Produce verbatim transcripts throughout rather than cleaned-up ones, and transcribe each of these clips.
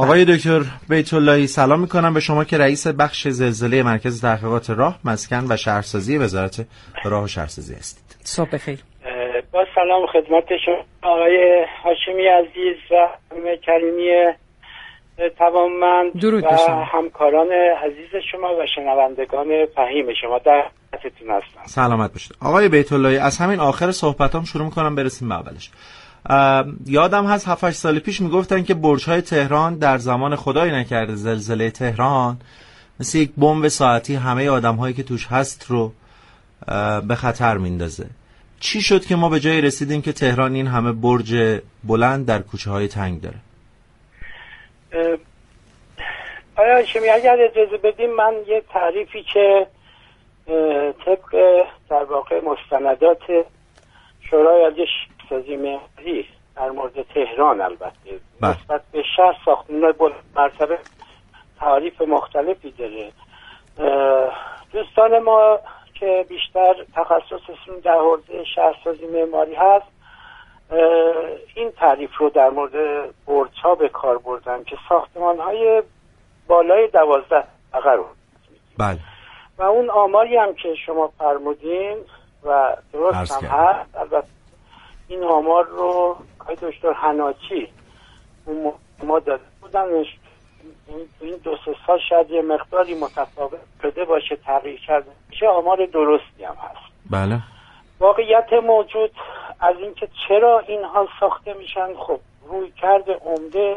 آقای دکتر بیت اللهی سلام میکنم به شما که رئیس بخش زلزله مرکز تحقیقات راه، مسکن و شهرسازی وزارت راه و شهرسازی هستید. صبح بخیر. با سلام خدمت شما آقای هاشمی عزیز و خانم کریمی توانمند و بشم. همکاران عزیز شما و شنوندگان فهیم شما در خدمتتون هستم. سلامت باشید. آقای بیت اللهی از همین آخر صحبتام شروع میکنم برسیم به اولش. یادم هست هفت هشت سال پیش میگفتن که برج‌های تهران در زمان خدای نکرده زلزله تهران مثل یک بمب ساعتی همه آدم‌هایی که توش هست رو به خطر میندازه. چی شد که ما به جایی رسیدیم که تهران این همه برج بلند در کوچه‌های تنگ داره؟ آیا هاشمی اگر اجازه بدیم من یه تعریفی که طبق در واقع مستندات شورای عالی شهرسازی معماری در مورد تهران البته نسبت به شهر ساختمان‌های بلند مرتبه تعریف مختلفی داره. دوستان ما که بیشتر تخصصشون در حوزه شهرسازی معماری هست این تعریف رو در مورد برج‌ها به کار بردن که ساختمان‌های بالای دوازده طبقه رو. بله. و اون آماری هم که شما فرمودین و درست هم هست، البته این آمار رو آقای دکتر حناچی اون ما داده بودن. این دو سه سال شاید یه مقداری متفاوت شده باشه، تغییر کرده باشه، آمار درستی هم هست. بله. واقعیت موجود از اینکه چرا اینها ساخته میشن، خب روی کرده عمده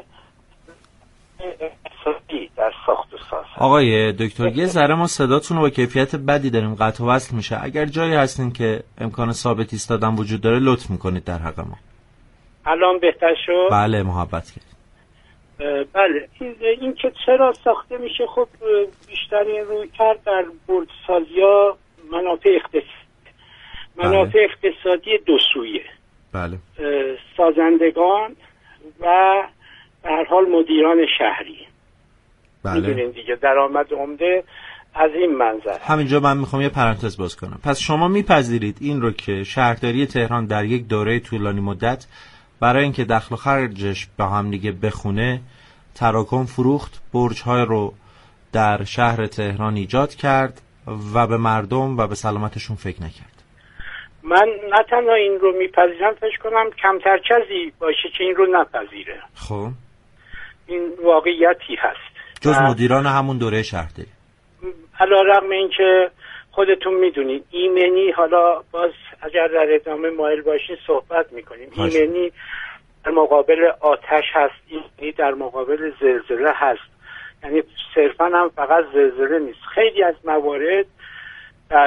اقتصادی در ساخت و ساز. آقای دکتر یه ذره ما صداتون رو با کیفیت بدی داریم، قطع و وصل میشه. اگر جایی هستین که امکان ثابت ایستادن وجود داره لطف میکنید در حق ما. الان بهتر شد؟ بله محبت کرد. بله این, این که چرا ساخته میشه، خب بیشتر روی کرد در برج‌سازی‌ها منافع اقتصادی منافع بله. اقتصادی دو سویه. بله. سازندگان و به هر حال مدیران شهری. بله. میدونین دیگه درآمد عمده از این منظر. همینجا من میخوام یه پرانتز باز کنم. پس شما میپذیرید این رو که شهرداری تهران در یک دوره طولانی مدت برای اینکه دخل و خرجش با هم دیگه بخونه تراکم فروخت، برج‌های رو در شهر تهران ایجاد کرد و به مردم و به سلامتشون فکر نکرد؟ من نه تنها این رو میپذیرم، فکر کنم کمتر کسی باشه که این رو نپذیره. خب این واقعیتی هست جز مدیران همون دوره شهرداری. علیرغم اینکه خودتون میدونید ایمنی، حالا باز اگر در ادامه مایل باشین صحبت میکنیم، ایمنی در مقابل آتش هست، ایمنی در مقابل زلزله هست. یعنی صرفا هم فقط زلزله نیست، خیلی از موارد در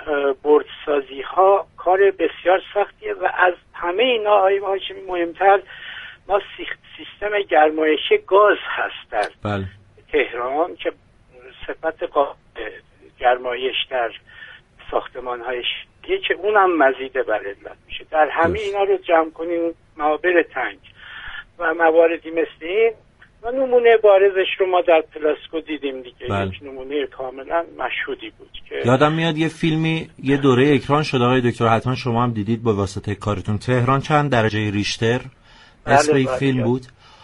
برج‌سازی ها کار بسیار سختیه و از همه اینا آقای هاشمی مهمتر ما سیستم گرمایش گاز هست در بله. تهران که صفت گرمایش در ساختمان های شهری که اونم مزید بر علت میشه. در همه اینا رو جمع کنیم، معابر تنگ و مواردی مثل این و نمونه بارزش رو ما در پلاسکو دیدیم دیگه. بله. یک نمونه کاملا مشهودی بود که یادم میاد یه فیلمی یه دوره اکران شده آقای دکتر، حتما شما هم دیدید با واسطه کارتون، تهران چند درجه ریشتر اسم این فیلم بود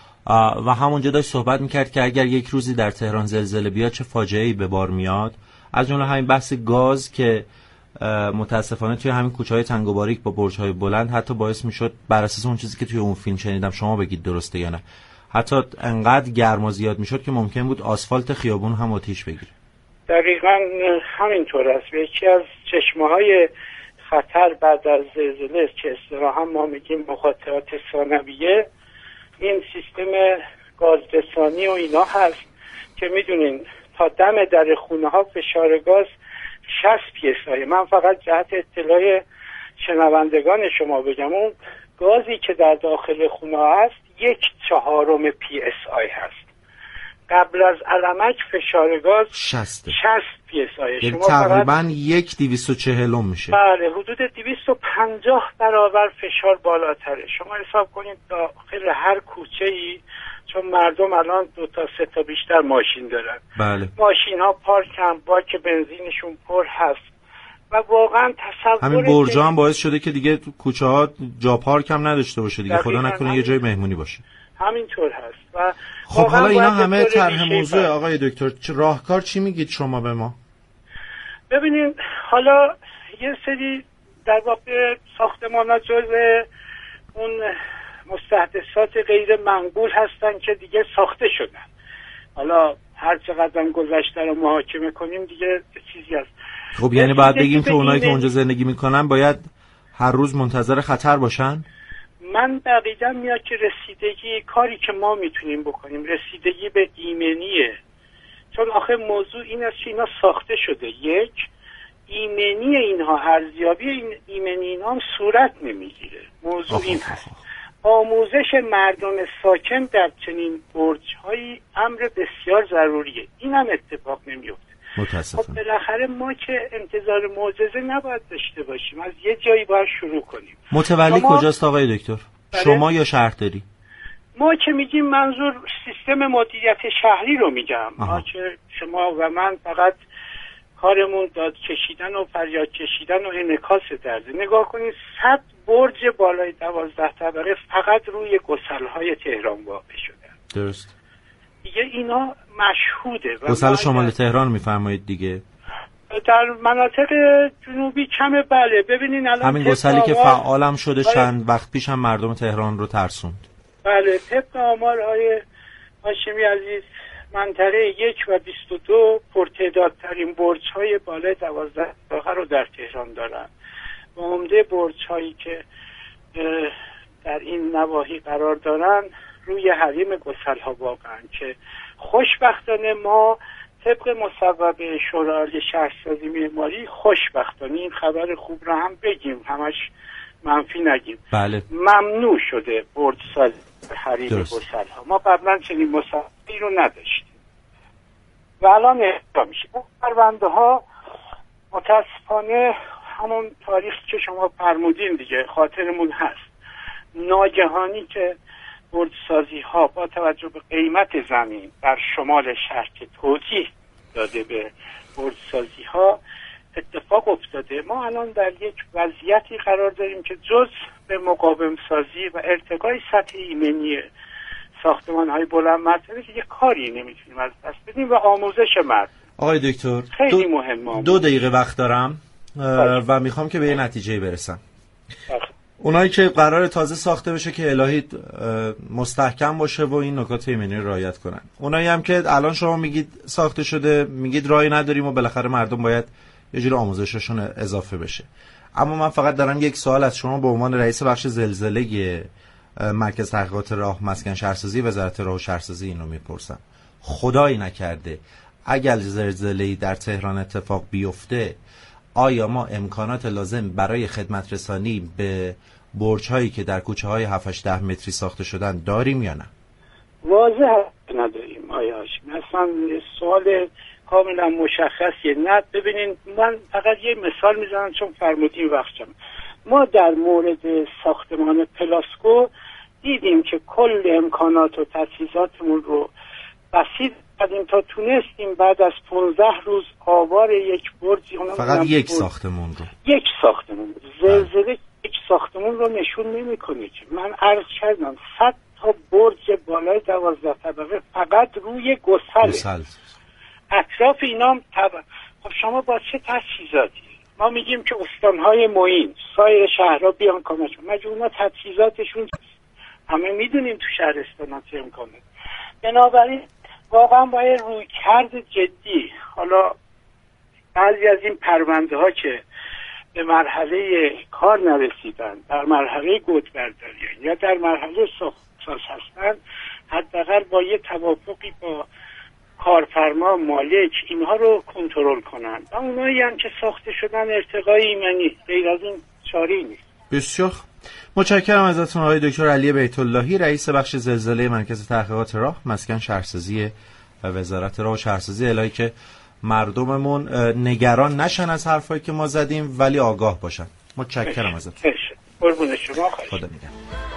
و همونجا داشت صحبت میکرد که اگر یک روزی در تهران زلزله بیاد چه فاجعه‌ای به بار میاد. از جمله همین بحث گاز که متاسفانه توی همین کوچه‌های تنگ و باریک با برج‌های بلند حتی باعث میشد، بر اساس اون چیزی که توی اون فیلم شنیدم، شما بگید درسته یا نه، حتی انقدر گرما زیاد میشد که ممکن بود آسفالت خیابون هم آتیش بگیره. دقیقاً همینطور است. یکی از چشمه‌های خطر بعد از زلزله که اصطلاحاً ما میگیم مخاطرات ثانویه، این سیستم گازرسانی و اینا هست که میدونین تا دم در خونه ها فشار گاز شصت پی اس آی. من فقط جهت اطلاع شنوندگان شما بگم اون گازی که در داخل خونه ها هست یک چهارم پی اس آی هست. قبل از علمک فشار گاز شصت پی اس آی. یعنی تقریبا یک دویست و چهل میشه. بله، حدود دویست و پنجاه برابر فشار بالاتره. شما حساب کنید داخل هر کوچه ای، چون مردم الان دو تا سه تا بیشتر ماشین دارن. بله. ماشین ها پارک هم، باک بنزینشون پر هست و واقعا تصور همین برجا هم باعث شده که دیگه کوچه ها جا پارک هم نداشته باشه دیگه. خدا نکنه یه جای مهمونی باشه. همینطور هست. و خب حالا اینا همه طرح موضوع آقای دکتر، راهکار چی میگید شما به ما؟ ببینید حالا یه سری در واقع ساختمان‌ها جزء اون مستحدثات غیر منقول هستن که دیگه ساخته شدن. حالا هر چقدر هم گذشته رو محاکمه کنیم دیگه چیزی هست. خب یعنی باید بگیم که اونایی که اونجا زندگی میکنن باید هر روز منتظر خطر باشن؟ من دقیقا میاد که رسیدگی کاری که ما میتونیم بکنیم رسیدگی به ایمنیه، چون آخه موضوع این است که اینا ساخته شده، یک ایمنی اینها، ارزیابی این ایمنی اینها هم صورت نمیگیره. موضوع این هست آموزش مردم ساکن در چنین برج‌هایی امر بسیار ضروریه، این هم اتفاق نمیفته. متاسفم. خب بالاخره ما که انتظار معجزه نباید داشته باشیم، از یه جایی باید شروع کنیم. متولی شما... کجاست آقای دکتر؟ بله؟ شما یا شهرداری؟ ما که میگیم منظور سیستم مدیریت شهری رو میگم. ما که شما و من فقط کارمون داد کشیدن و فریاد کشیدن و انعکاس درده. نگاه کنید صد برج بالای دوازده طبقه فقط روی گسل‌های تهران واقع شده. درست. دیگه اینا مشهوده. گسل شمال تهران میفرمایید دیگه؟ در مناطق جنوبی کمه. بله ببینین الان همین گسلی که فعالم شده بله. چند وقت پیش هم مردم تهران رو ترسوند. بله طبق آمارهای هاشمی عزیز منطقه یک و بیست و دو پرتعدادترین برج‌های بالای دوازده طبقه رو در تهران دارن و عمده برج‌هایی که در این نواحی قرار دارن روی حریم گسل‌ها واقعا که خوشبختانه ما طبق مصوبه شورای شهرسازی معماری خوشبختانه این خبر خوب رو هم بگیم، همش منفی نگیم. بله. ممنوع شده برج سازی حریم گسل‌ها. ما قبلا چنین مصوبه‌ای رو نداشتیم و الان اجرا میشه. اون پرونده ها متاسفانه همون تاریخی که شما فرمودین دیگه خاطرمون هست، ناگهانی که برج سازی ها با توجه به قیمت زمین در شمال شهر که توجیه داده به برج سازی ها اتفاق افتاده. ما الان در یک وضعیتی قرار داریم که جز به مقاوم سازی و ارتقای سطح ایمنی ساختمان های بلند مرتبه که یک کاری نمیتونیم از دست بدیم و آموزش مرد. آقای دکتر خیلی دو, مهمه. دو دقیقه وقت دارم و میخوام که به یه نتیجه برسم. اونایی که قرار تازه ساخته بشه که الهی مستحکم باشه و این نکات ایمنی رو رعایت کنن. اونایی هم که الان شما میگید ساخته شده، میگید راهی نداریم و بالاخره مردم باید یه جور آموزششون اضافه بشه. اما من فقط دارم یک سوال از شما به عنوان رئیس بخش زلزله مرکز تحقیقات راه مسکن شهرسازی وزارت راه و شهرسازی اینو میپرسم. خدایی نکرده اگر زلزله‌ای در تهران اتفاق بیفته آیا ما امکانات لازم برای خدمت رسانی به برج‌هایی که در کوچه‌های هفت هشت ده متری ساخته شدن داریم یا نه؟ واضح نداریم آیا هاشمی. اصلا سوال کاملا مشخصیه. نه ببینین من فقط یه مثال میزنم چون فرمودین وقتم. ما در مورد ساختمان پلاسکو دیدیم که کل امکانات و تجهیزاتمون رو بسیط کردیم تا تونستیم بعد از پانزده روز آوار یک برج فقط یک ساختمون رو یک ساختمون زلزله یک ساختمون رو نشون نمیکنه که من عرض کردم صد تا برج بالای دوازده طبقه فقط روی گسل گسل اطراف اینام طبقه. خب شما با چه تجهیزاتی؟ ما میگیم که استانهای معین سایر شهرها بیان کمکشون، مگه اونا تجهیزاتشون همه میدونیم تو شهرستانات چه امکانه. بنابراین واقعا باید روی کرد جدی. حالا بعضی از این پرونده ها که به مرحله کار نرسیدن، در مرحله گودبرداری یا در مرحله ساز هستن، حداقل با یه توافقی با کارفرما مالک اینها رو کنترل کنن و اونایی هم که ساخته شدن ارتقای ایمنی، غیر از این چاره‌ای نیست. بسیار متشکرم ازتون آقای دکتر علی بیت اللهی، رئیس بخش زلزله مرکز تحقیقات راه مسکن شهرسازی و وزارت راه و شهرسازی. الهی که مردممون نگران نشن از حرفایی که ما زدیم ولی آگاه باشن. متشکرم ازتون. قربون شما. خدا نگهدار.